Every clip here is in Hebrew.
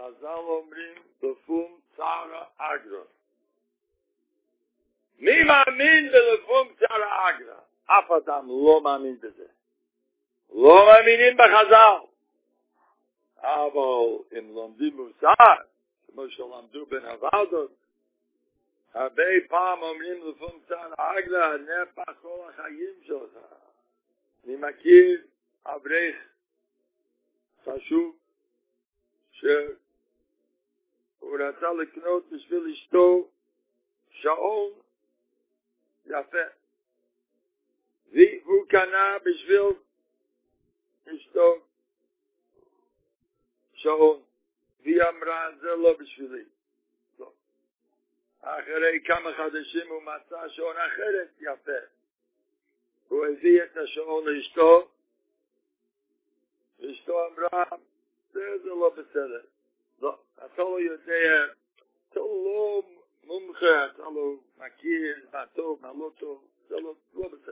חז"ל אומרים, לפום צער האגרא. מי מאמין בלפום צער האגרא? אף אדם לא מאמין בזה. לא מאמינים בחז"ל. אבל אם לומדים מוסר, כמו שלמדו בין הוועדות, הרבה פעם אומרים לפום צער האגרא, נפח כל החיים שלך. אני מכיר אברך חשוב שהוא רצה לקנות בשביל אשתו שעון יפה. והוא קנה בשביל אשתו שעון. והיא אמרה, זה לא בשבילי. לא. אחרי כמה חודשים הוא מצא שעון אחרת יפה. הוא הביא את השעון לאשתו. אשתו אמרה, זה לא בסדר. לא, אתה לא יודע, אתה לא מומחה, אתה לא מכיר מה טוב, מה לא טוב, זה לא בסדר.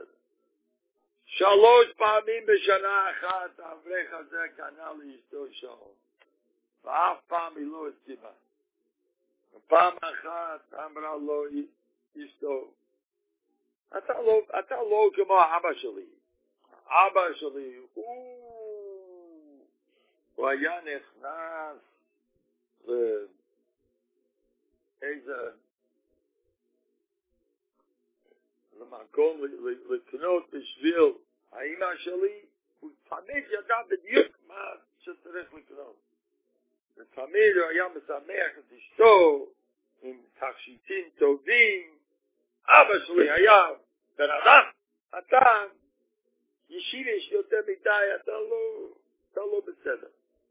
3 פעמים בשנה אחת האברך הזה קנה לאשתו שעון. ואף פעם היא לא הסכימה. פעם אחת אמרה לו אשתו, אתה לא כמו אבא שלי. אבא שלי, הוא היה נכנס לאיזה למקום לקנות בשביל האמא שלי, הוא תמיד ידע בדיוק מה שצריך לקנות. ותמיד הוא היה משמח את אשתו עם תכשיטים טובים. אבא שלי היה בן אדם, אתה ישיש יותר מדי, אתה לא בסדר.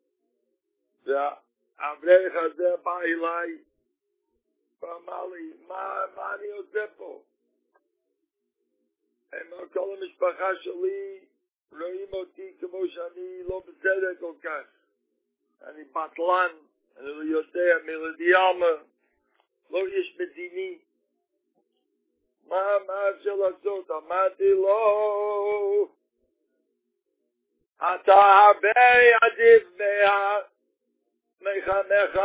והאברך הזה בא אליי ואמר לי, מה אני עושה פה? כל המשפחה שלי רואים אותי כמו שאני לא בסדר כל כך. אני בטלן, אני לא יודע, מלדיאמה, לא יש מדיני. מה אפשר לעשות? אמרתי לו, אתה הרבה עדיף מחנך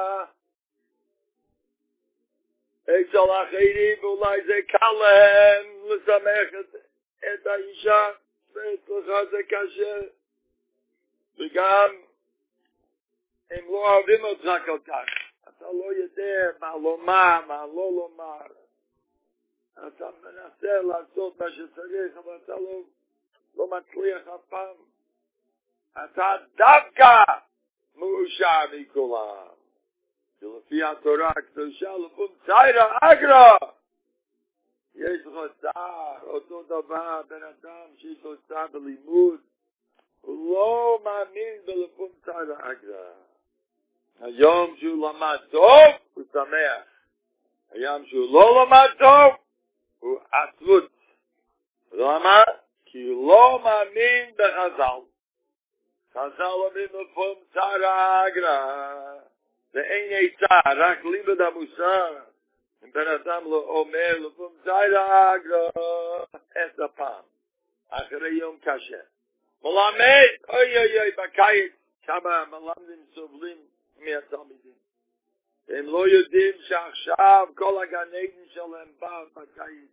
אצל אחרים, ואולי זה קל להם לשמח את האישה, ואצלך זה קשה. וגם הם לא אוהבים אותך כל כך. אתה לא יודע מה לומר, מה לא לומר. אתה מנסה לעשות מה שצריך, אבל אתה לא מצליח אף פעם. אתה דווקא מאושר מכולם. שלפי התורה הקדושה, לפום צער האגרא. יש לך צער, אותו דבר, בן אדם שיש לו צער בלימוד, הוא לא מאמין בלפום צער האגרא. היום שהוא למד טוב, הוא שמח. היום שהוא לא למד טוב, הוא עצבות. למה? כי הוא לא מאמין בחז"ל. חז"ל אומרים לפום צער האגרא. ואין עצה, רק לימוד המוסר. אם בן אדם לא אומר לפום צער האגרא, את הפעם. אחרי יום קשה. מלמד, אוי, בקיץ, כמה מלמדים סובלים מהתלמידים. הם לא יודעים שעכשיו כל הגן עדן שלהם בא בקיץ.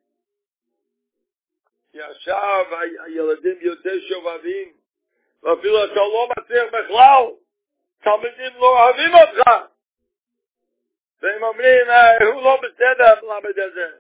כי עכשיו הילדים יותר שובבים, ואפילו אתה לא מצליח בכלל, תלמידים לא אוהבים אותך. והם אומרים, הוא לא בסדר למד את זה.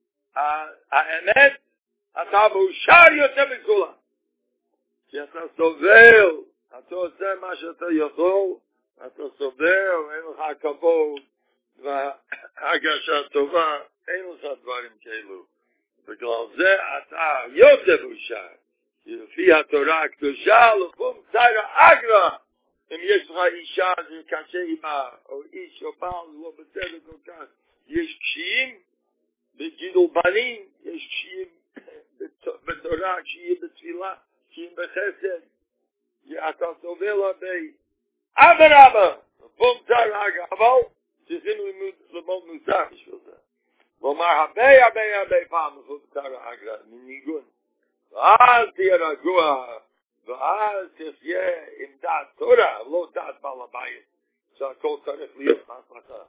האמת, אתה מאושר יותר מכולם. כי אתה סובל, אתה עושה מה שאתה יכול, אתה סובל, אין לך כבוד, והרגשה טובה, אין לך דברים כאלו. בגלל זה אתה יותר מאושר. כי לפי התורה הקדושה, לפום צער האגרא, אם יש לך אישה זה קשה עימה, או איש או בעל לא בסדר כל כך, יש קשיים בגידול בנים, יש קשיים בתורה, קשיים בתפילה, קשיים בחסד, אתה סובל הרבה. אדרבה, לפום צער האגרא, אבל צריכים ללמוד מוסר בשביל זה. לומר הרבה פעם לפום צער האגרא, מניגון. ואז תהיה רגוע, ואז תחיה עם דעת תורה, לא דעת בעל הבית. שהכל צריך להיות מההחלטה.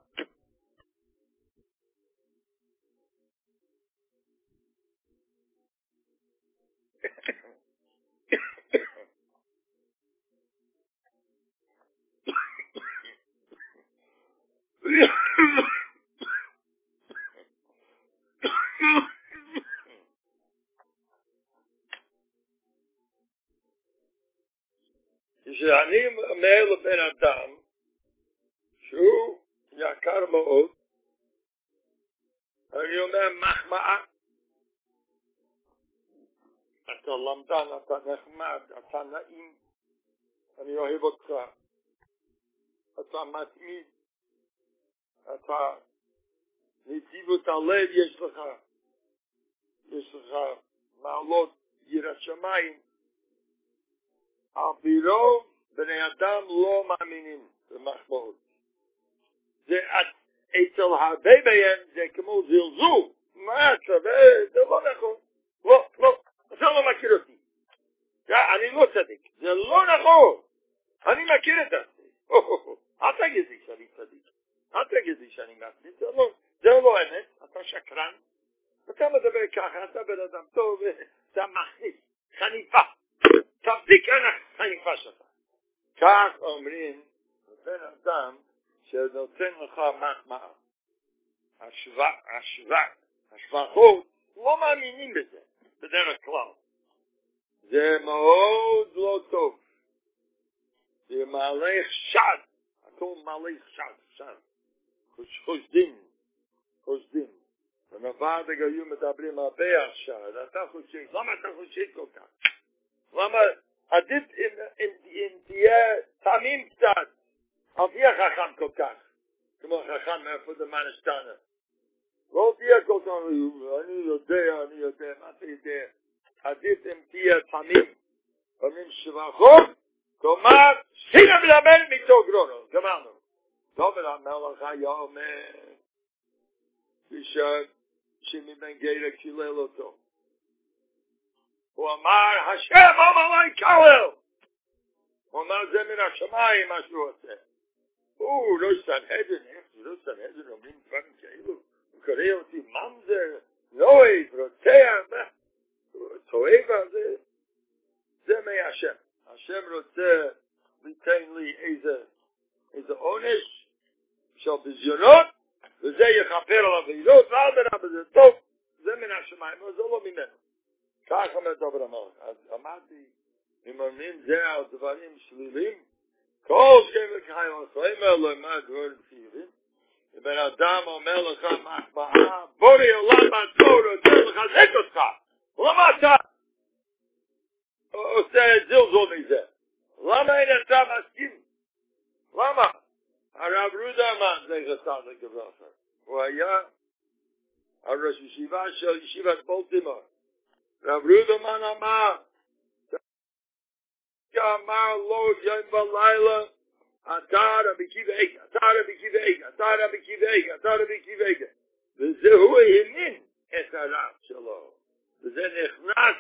כשאני אומר לבן אדם שהוא יקר מאוד, אני אומר מחמאה, אתה למדן, אתה נחמד, אתה נעים, אני אוהב אותך, אתה מתמיד, אתה נציבות הלב יש לך מעלות יראת שמיים. על פי רוב בני אדם לא מאמינים במחמאות. זה אצל הרבה בהם זה כמו זלזול. מה שווה? זה לא נכון. לא, אתה לא מכיר אותי. אני לא צדיק. זה לא נכון. אני מכיר את זה. אל תגיד לי שאני צדיק. אל תגיד לי שאני מצדיק. זה לא אמת. אתה שקרן. אתה מדבר ככה, אתה בן אדם טוב, אתה מכניס חניפה. תפסיק החניפה שלך. כך אומרים בן אדם שנותן לך מחמאה. השבחות, לא מאמינים בזה, בדרך כלל. זה מאוד לא טוב. זה מעלה חשד. הכל מעלה חשד. חושדים. ונבד היו מדברים הרבה עכשיו. אתה חושד. למה אתה חושד כל כך? למה עדיף אם תהיה תמים קצת, אל תהיה חכם כל כך, כמו חכם מאיפה דמן השתנה. לא תהיה כל כך, אני יודע, מה אתה יודע? עדיף אם תהיה תמים, אומרים שבחום, כלומר, שינה מלמד מיתו גרונו, גמרנו. דוד המלך היה אומר, שמבן גרא קילל אותו. הוא אמר, השם אמר לי קלל. הוא אמר, זה מן השמיים מה שהוא עושה. הוא לא סנהדרין, אומרים דברים כאלו. הוא קורא אותי ממזר, נויב, רוצח, תועבה, זה מהשם. השם רוצה ליתן לי איזה עונש של ביזיונות, וזה יכפר על עבירות, ועל בנה בזה טוב, זה מן השמיים, אבל זה לא ממנו. כך אומר דוד המלך. אז אמרתי, אם אומרים זה על דברים שליליים, כל שם וקיים עושים אלו, מה דברים שליליים? ובן אדם אומר לך מחמאה, בורי עולם בעצמו, רוצה לחזק אותך. למה אתה עושה זלזול מזה? למה אין אתה מסכים? למה? הרב רודרמן, זה צדיק לברכה. הוא היה הראש ישיבה של ישיבת בולטימור. רב רודרמן אמר לו יום ולילה, אתה רבי עקיבא איגר, אתה רבי עקיבא איגר. וזה הוא האמין את הרב שלו. וזה נכנס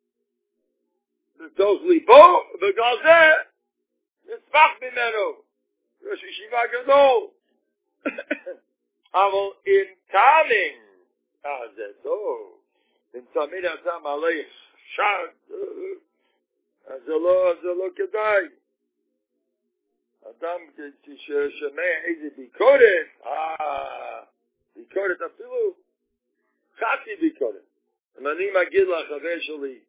לתוך ליבו, ובגלל זה נספח ממנו. ראש ישיבה גדול. אבל אם תאמין, זה טוב. אם תמיד אתה מלא שד, אז זה לא כדאי. אדם ששמע איזה ביקורת, ביקורת אפילו חצי ביקורת. אם אני מגיד לחבר שלי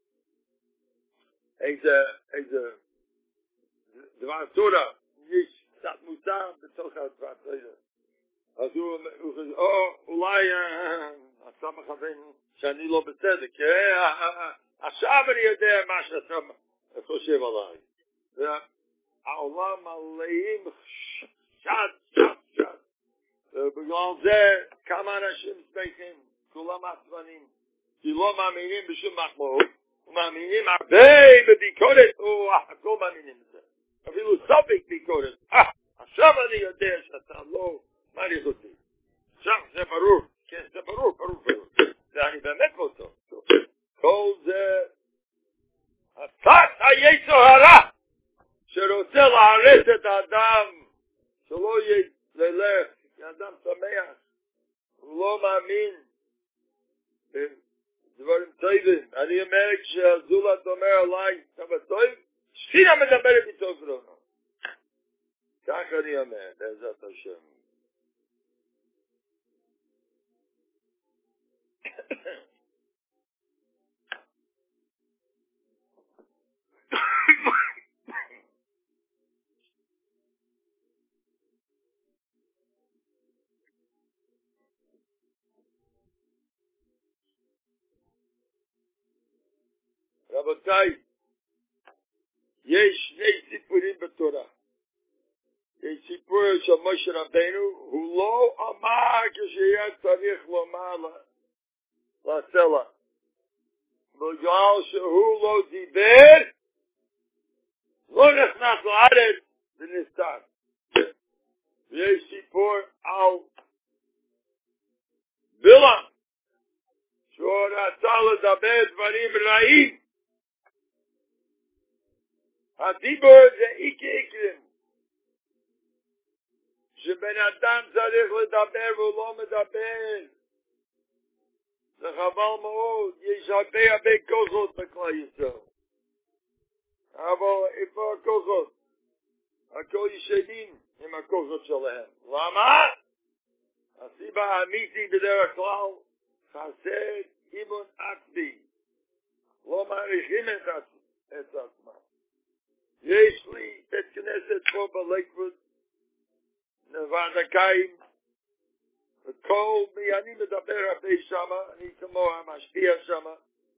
איזה דבר תורה, יש קצת מוסר בתוך הדבר תורה. אז הוא אולי אתה מכוון שאני לא בצדק, עכשיו אני יודע מה שאתה חושב עליי. העולם מלאים שד. ובגלל זה כמה אנשים שמחים, כולם עצבנים, כי לא מאמינים בשום מחמאות, ומאמינים הרבה בביקורת, הכל מאמינים בזה. אפילו סופק ביקורת. עכשיו אני יודע שאתה לא מעריך אותי. עכשיו זה ברור. כן, זה ברור. ואני באמת לא טוב. כל זה הצד היצר הרע שרוצה להרס את האדם שלא ילך, אדם שמח, הוא לא מאמין דברים טובים. אני אומר כשהזולת אומר עליי, אתה טוב, שכינה מדברת איתו כרונו. כך אני אומר, בעזרת השם. רבותיי, יש שני סיפורים בתורה. יש סיפור של משה רבנו, הוא לא אמר כשהיה צריך לומר לסלע. בגלל שהוא לא דיבר, לא נכנס לארץ ונסתר. ויש סיפור על בלעם, שהוא רצה לדבר דברים רעים. הדיבור זה איקרים. שבן אדם צריך לדבר והוא לא מדבר. זה חבל מאוד. יש הרבה כוחות בכלל ישראל. אבל איפה הכוחות? הכל ישנים עם הכוחות שלהם. למה? הסיבה האמיתית בדרך כלל חסר אימון עצמי. לא מעריכים את עצמם. יש לי בית כנסת פה בלייקווד, נבד הקיים, וכל מי אני מדבר הרבה שמה, אני כמו המשפיע שמה,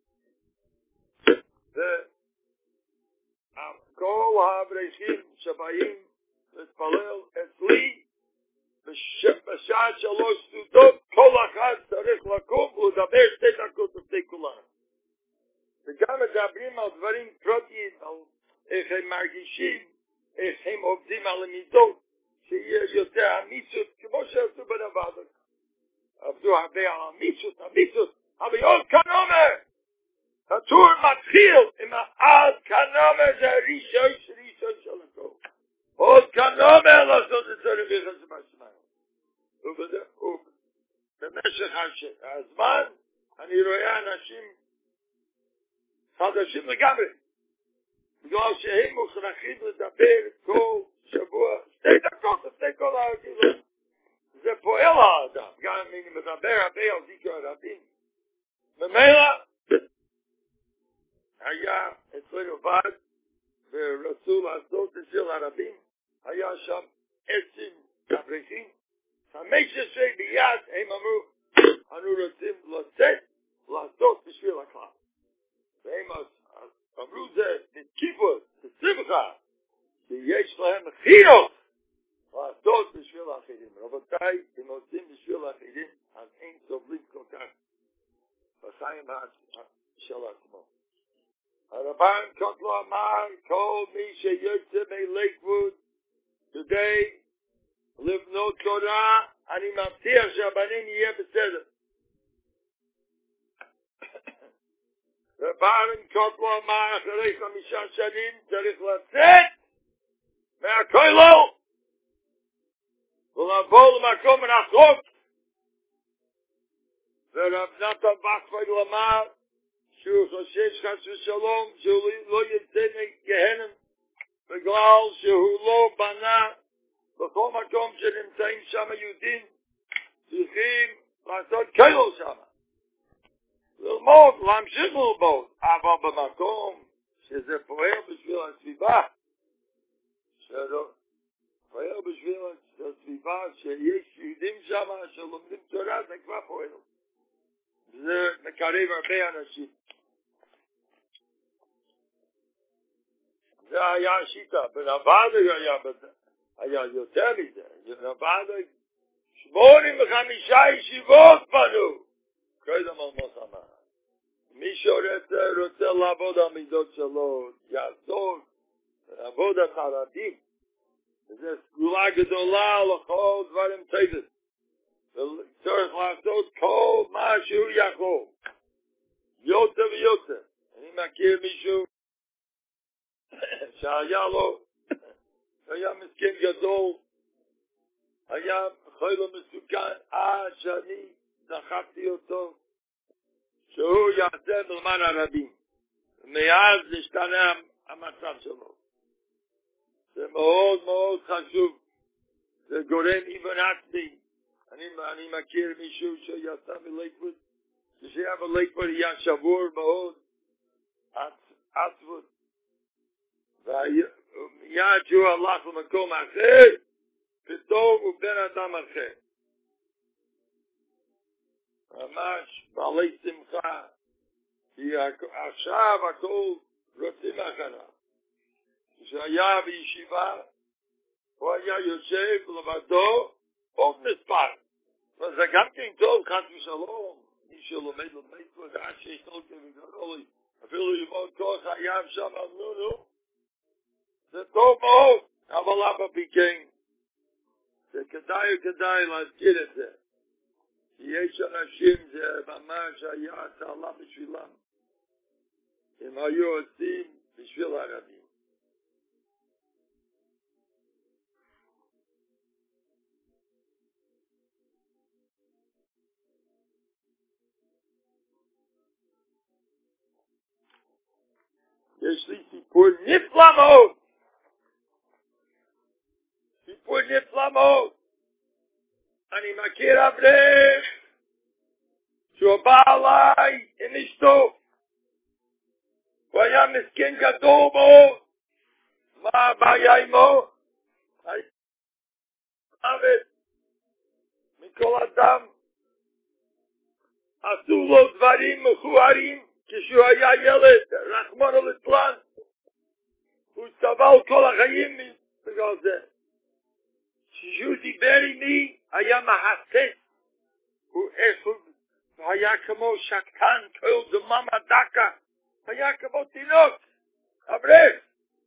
וכל האברכים שבאים להתפלל אצלי, בשעה 3 סעודות, כל אחד צריך לקום ולדבר 2 דקות לפני כולם. וגם מדברים על דברים פרטיים, על איך הם מרגישים, איך הם עובדים על המידות, שיהיה יותר אמיצות, כמו שעשו בנבד. עבדו הרבה על אמיצות, אבל עוד כאן אומר, הטור מתחיל עם העד כאן אומר, זה הראשון של הכל. עוד כאן אומר לעשות את זה רביך הזה בשמיים. ובמשך הזמן, אני רואה אנשים חדשים לגמרי. בגלל שהם מוכרחים לדבר כל שבוע, 2 דקות לפני כל הרגילות. זה פועל האדם, גם אם אני מדבר הרבה על זיכר הרבים. ממילא, היה אצלנו ועד, ורצו לעשות בשביל הרבים, היה שם עצים אברכים, 15 ביד, הם אמרו, אנו רוצים לצאת, לעשות בשביל הכלל. והם אמרו זה בכיפות, בשמחה, שיש להם חינוך לעשות בשביל האחרים. רבותיי, אם עושים בשביל האחרים, אז אין סובלים כל כך בחיים של עצמו. הרבן קוטלו אמר, כל מי שיוצא מלייקווד כדי לבנות תורה, אני מבטיח שהבנים יהיה בסדר. רבן קוטלו אמר, אחרי 5 שנים צריך לצאת מהכולל ולבוא למקום רחוק. ורב נתן וקפייל אמר שהוא חושש חס ושלום שהוא לא יצא מגהנם בגלל שהוא לא בנה בכל מקום שנמצאים שם יהודים צריכים לעשות כולל שם. ללמוד, להמשיך ללמוד, אבל במקום שזה פועל בשביל הסביבה, פועל בשביל הסביבה שיש יהודים שם שלומדים תורה, זה כבר פועל. זה מקרב הרבה אנשים. זה היה השיטה. בנבדה היה יותר מזה. בנבדה 85 ישיבות בנו. קודם על מלחמה. מי שרוצה לעבוד על מידות שלו, יעזור, לעבוד את הרבים. וזו סגולה גדולה לכל דברים טובים. וצריך לעשות כל מה שהוא יכול. יותר ויותר. אני מכיר מישהו שהיה לו, היה מסכן גדול, היה חולה מסוכן עד שאני דחפתי אותו שהוא יעשה למען הרבים. מאז השתנה המצב שלו. זה מאוד מאוד חשוב. זה גורם איבן עצמי. אני מכיר מישהו שיצא מלייקווד, כשהיה בלייקווד היה שבור מאוד, עצבות. ומיד שהוא הלך למקום אחר, פתאום הוא בן אדם אחר. ממש בעלי שמחה, כי עכשיו הכל רוצים אחריו. כשהיה בישיבה, הוא היה יושב לבדו עוד מספר. וזה גם כן טוב, חס ושלום, מי שלומד ודעת שיש תולכים וגדולים, אפילו ללמוד כל חייו שם, נו, זה טוב מאוד, אבל אבא פי זה כדאי להזכיר את זה. כי יש אנשים, זה ממש היה הצלה בשבילם. הם היו עושים בשביל הרבים. יש לי סיפור נפלא מאוד. סיפור נפלא מאוד. אני מכיר אברך שהוא בא עליי עם אשתו. הוא היה מסכן גדול מאוד. מה הבעיה עמו? מוות מכל אדם. עשו לו דברים מכוערים כשהוא היה ילד, רחמנא ליצלן. הוא סבל כל החיים בגלל זה. כשהוא דיבר עמי, היה מהסס. הוא היה כמו שקטן, כל דממה דקה. היה כמו תינוק, אברך.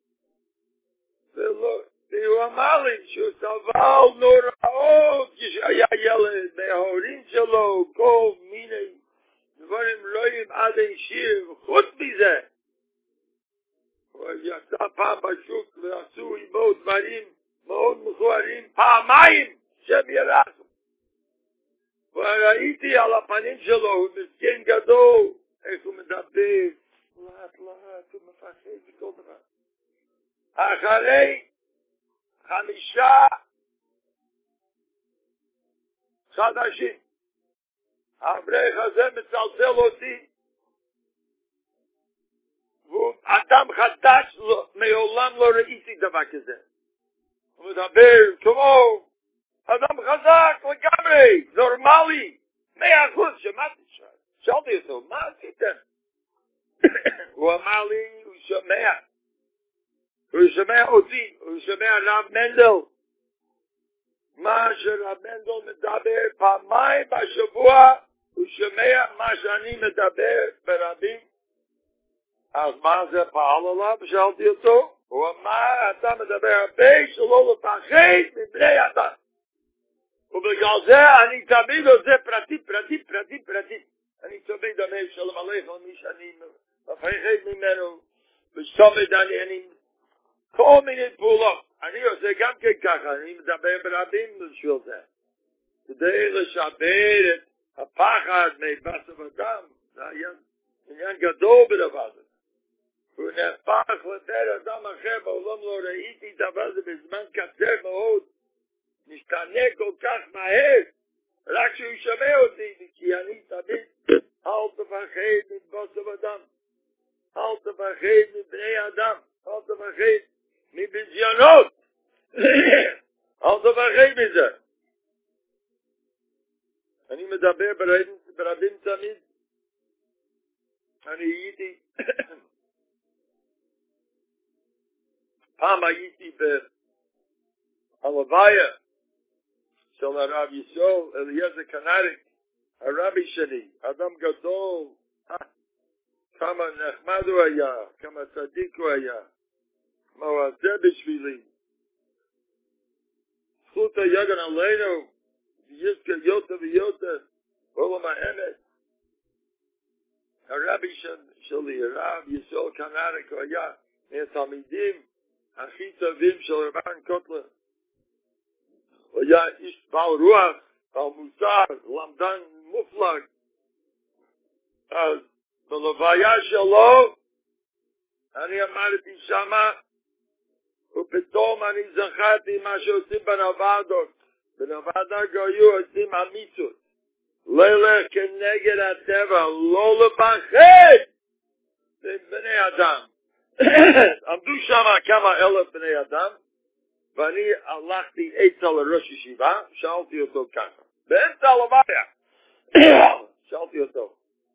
והוא אמר לי שהוא סבל נוראות כשהיה ילד, מההורים שלו, כל מיני דברים רואים עד אישיר. חוץ מזה, הוא יצא פעם בשוק ועשו עמו דברים מאוד מכוערים, פעמיים שם ירחם. וראיתי על הפנים שלו, הוא מסכן גדול, איך הוא מדבר, לאט, הוא מפחד וכל דבר. אחרי 5 חודשים, האברך הזה מצלצל אותי, והוא אדם חדש, מעולם לא ראיתי דבר כזה. הוא מדבר כמו אדם חזק לגמרי, נורמלי, 100%, שמעתי, שאלתי אותו, מה עשיתם? הוא אמר לי, הוא שומע אותי, הוא שומע רב מנדל, מה שרב מנדל מדבר פעמיים בשבוע, הוא שומע מה שאני מדבר ברבים. אז מה זה פעל עליו? שאלתי אותו. הוא אמר, אתה מדבר הרבה שלא לפחד מבני אדם. ובגלל זה אני תמיד עושה פרטי. אני תמיד אומר שלום עליכם, מי שאני מפחד ממנו, ושתמיד אני כל מיני פעולות. אני עושה גם כן ככה, אני מדבר ברבים בשביל זה. כדי לשבר את הפחד מבשר ודם, זה היה עניין גדול בדבר הזה. הוא נהפך לבן אדם אחר, בעולם לא ראיתי דבר זה בזמן קצר מאוד, משתנה כל כך מהר, רק שהוא שומע אותי, כי אני תמיד, אל תפחד מבשר ודם, אל תפחד מבני אדם, אל תפחד מבזיונות, אל תפחד מזה. אני מדבר ברבים תמיד, אני הייתי, פעם הייתי בהלוויה של הרב ישראל, אליעזר קנריק, הרבי שלי, אדם גדול, כמה נחמד הוא היה, כמה צדיק הוא היה, מה הוא עשה בשבילי. זכות היגן עלינו, ויזכה יותר ויותר, עולם האמת. הרבי שלי, הרב ישראל קנריק, הוא היה מהתלמידים הכי טובים של רבן קוטלר. והיה איש בעל רוח, בעל מוסר, למדן מופלג. אז בלוויה שלו, אני אמרתי שמה, ופתאום אני זכרתי מה שעושים בנוואדות. בנוואדות היו עושים אמיצות. ללך כנגד הטבע, לא לפחד מבני אדם. עמדו שם כמה אלף בני אדם, ואני הלכתי עצה לראש ישיבה, שאלתי אותו ככה. באמצע הלוויה. שאלתי אותו.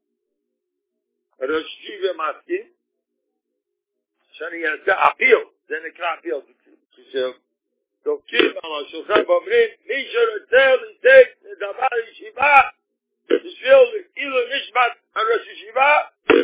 ראש ישיבה מסכים, שאני אעשה אפיל, זה נקרא אפיל. כשדופקים על השולחן ואומרים, מי שרוצה לתת לדבר ישיבה, בשביל אילו נשמת הראש ישיבה,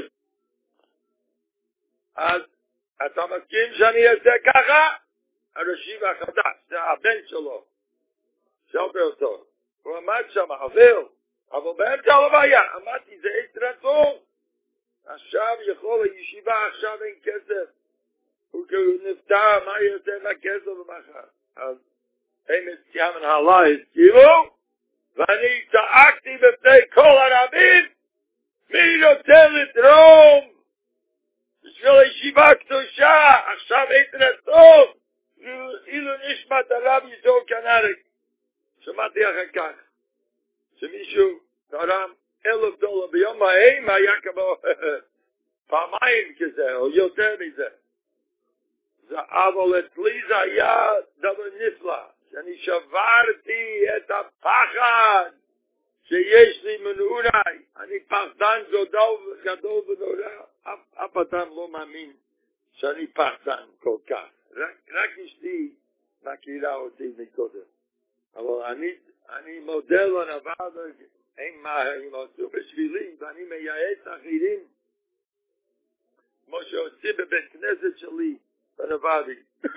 אז אתה מסכים שאני אעשה ככה? הראש ישיבה חדש, זה הבן שלו. שאלתי אותו. הוא עמד שם, אבל באמצע הלוויה, אמרתי, זה עת רצון. עכשיו יכול לישיבה, עכשיו אין כסף. הוא נפטר, מה יעשה עם הכסף ומחר? אז הם המנהלה הסכימו, ואני צעקתי בפני כל הרבים, מי רוצה לתרום? בשביל הישיבה קדושה, עכשיו עת רצון. אילו נשמת הרב ידור כנרק. שמעתי אחר כך, שמישהו תרם $1,000 ביום ההם, היה כמו פעמיים כזה, או יותר מזה. אבל אצלי זה היה דבר נפלא, שאני שברתי את הפחד שיש לי מנעורי. אני פחדן גדול ונורא, אף אדם לא מאמין שאני פחדן כל כך. רק אשתי מכירה אותי מקודם. אבל אני מודל לנבד, אין מה הם עשו בשבילי, ואני מייעץ אחרים, כמו שעושים בבית כנסת שלי, בנבדי.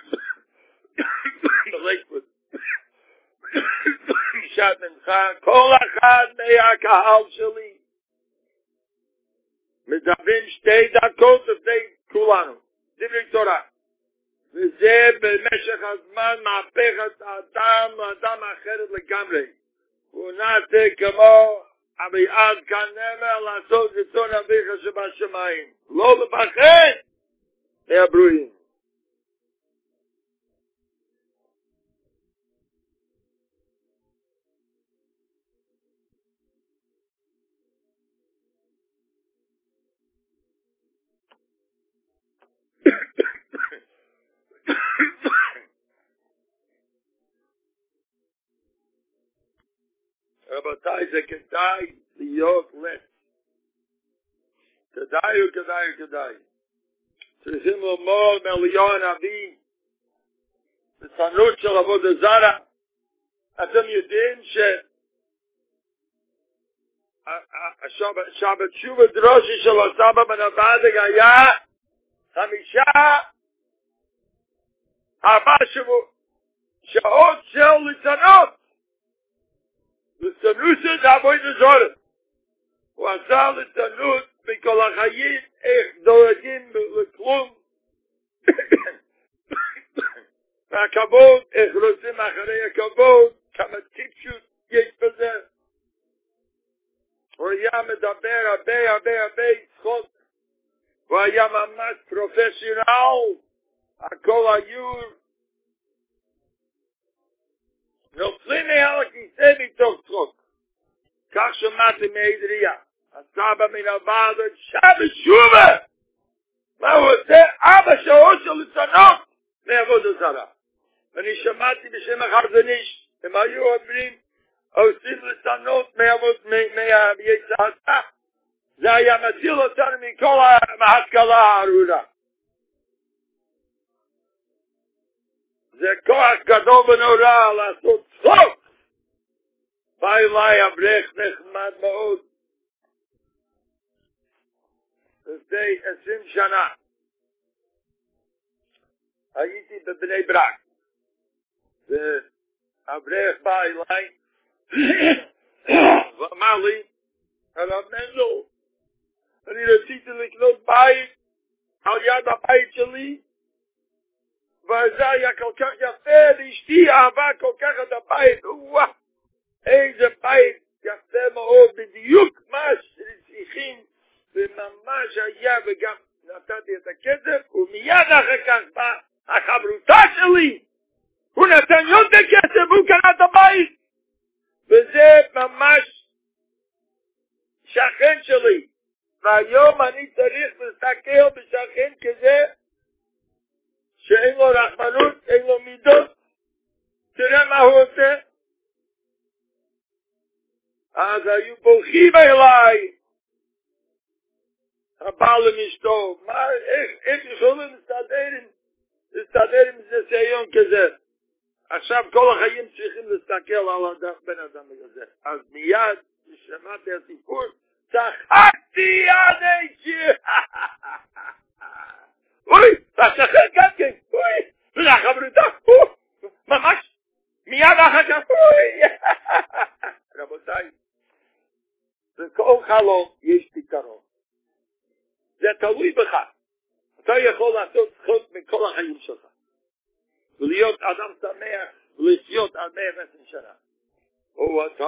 בליקוד. שעת מנחה, כל אחד מהקהל שלי, מדברים 2 דקות לפני כולנו. דברי תורה. וזה במשך הזמן מהפך את האדם לאדם אחרת לגמרי. הוא נעשה כמו אביעד כנמר לעשות רצון אביך שבשמיים. לא לפחד מהברואים. רבותיי, זה כדאי להיות לט. כדאי. צריכים ללמוד מאליהו הנביא, בצנות של עבודה זרה. אתם יודעים שבת תשובה דרושי של הסבא בן הבדק היה 4 שעות של לצנות. לצנות זה עבודה זרה. הוא עשה לצנות בכל החיים, איך דואגים לכלום. והכבוד, איך רוצים אחרי הכבוד, כמה טיפשות יש בזה. הוא היה מדבר הרבה צחוק. הוא היה ממש פרופסיונל. הכל היו נופלים מעל הכיסא מתוך צחוק. כך שמעתי מעדריה. הסבא מן הוועדות, שבת שובה! מה הוא עושה? 4 שעות של לצנות מעבודה זרה. ואני שמעתי בשם החזניש, הם היו אומרים, עושים לצנות מהיצעתה. זה היה מציל אותנו מכל ההשכלה הארורה. זה כוח גדול ונורא לעשות צחוק. בא אליי אברך נחמד מאוד. לפני 20 שנה. הייתי בבני ברק. ואברך בא אליי. ואמר לי, הרב מנדל, אני רציתי לקנות בית על יד הבית שלי, וזה היה כל כך יפה, לאשתי אהבה כל כך את הבית, וואו, איזה בית יפה מאוד, בדיוק מה שצריכים, וממש היה, וגם נתתי את הכסף, ומיד אחר כך בא החברותה שלי, הוא נתן יותר כסף, הוא קנה את הבית, וזה ממש שכן שלי, והיום אני צריך להסתכל בשכן כזה, שאין לו רחמנות, אין לו מידות, תראה מה הוא עושה. אז היו בורחים אליי, הבעל למשתו, איך יכולים להסתדר עם זה סיון כזה? עכשיו כל החיים צריכים להסתכל על בן אדם כזה. אז מיד, כששמעתי הסיפור, צחקתי עד אישי. אוי, תשחק גם כן, אוי, ולחברתה, ממש, מיד אחר כך, אוי. רבותיי, בכל חלום יש פתרון. זה תלוי בך. אתה יכול לעשות צחוק מכל החיים שלך. ולהיות אדם שמח, ולחיות עד 120 שנה. או אתה,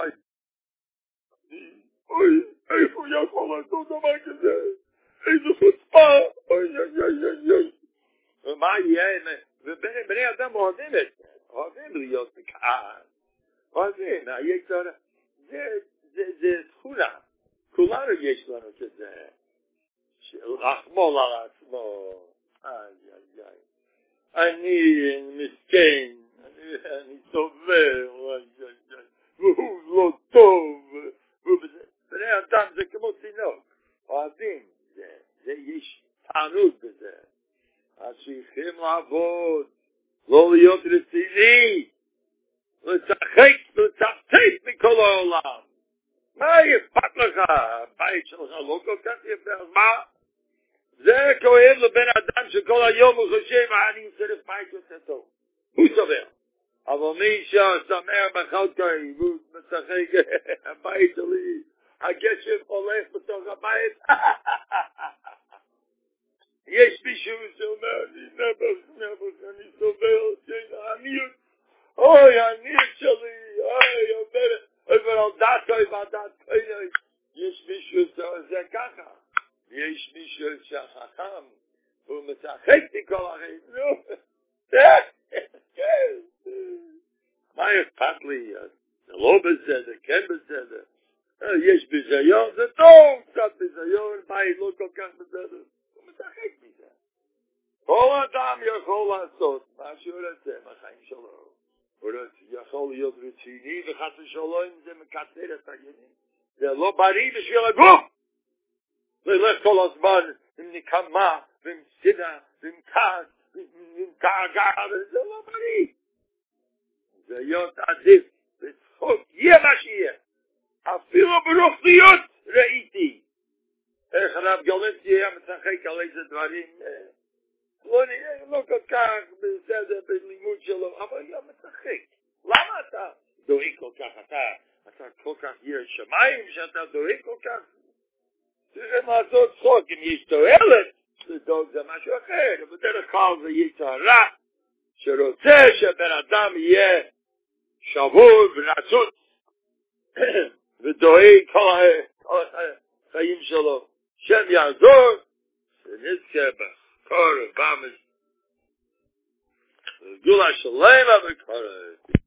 אוי, איפה יכול לעשות דבר כזה? איזה חוצפה, אוי, אוי, אוי, אוי, אוי. ומה יהיה? ובני אדם אוהבים את זה. אוהבים להיות בכעס. אוהבים, היצר, זה תכונה. כולנו יש לנו כזה. לחמול על עצמו. איי, איי, איי. אני מסכן. אני סובל. איי, איי, איי. והוא לא טוב. בני אדם זה כמו צינוק. אוהבים. זה יש תענות בזה. אז צריכים לעבוד. לא להיות רציני. לצחק ולצחק מכל העולם. מה יפת לך? הבית שלך לא כל כך יפה. אז מה? זה כואב לבן אדם שכל היום הוא חושב, אני צריך בית יותר טוב. הוא סובר. אבל מי ששמח בחלקי, והוא משחק הבית שלי, הגשם הולך בתוך הבית. יש מישהו שאומר, אני סובר, אוי, אני שלי, אוי, אבל על דעתו ועדת כהן, יש מישהו שזה ככה. יש מישהו שהחכם, הוא משחק מכל החיים. כן. מה אכפת לי? זה לא בסדר, כן בסדר. יש ביזיון, זה טוב, קצת ביזיון, בית לא כל כך בסדר. הוא משחק מזה. כל אדם יכול לעשות מה שהוא רוצה מהחיים שלו. הוא יכול להיות רציני וחס ושלום זה מקצר את העניינים. זה לא בריא בשביל הגוף. ללך כל הזמן עם נקמה ועם שנאה ועם כעס ועם געגע, זה לא בריא. זה להיות עדיף וצחוק, יהיה מה שיהיה. אפילו ברוחניות ראיתי. איך הרב גלנצי היה משחק על איזה דברים, לא כל כך בסדר בלימוד שלו, אבל היה משחק. למה אתה דואג כל כך? אתה כל כך ירא שמיים שאתה דואג כל כך? צריכים לעשות צחוק, אם יש תועלת, לדאוג זה משהו אחר. בדרך כלל זה יצר רע, שרוצה שבן אדם יהיה שבור ונצוץ, ודואג כל החיים שלו. שם יעזור, שנזכה בקור ובאמץ, גולה שלמה בקור.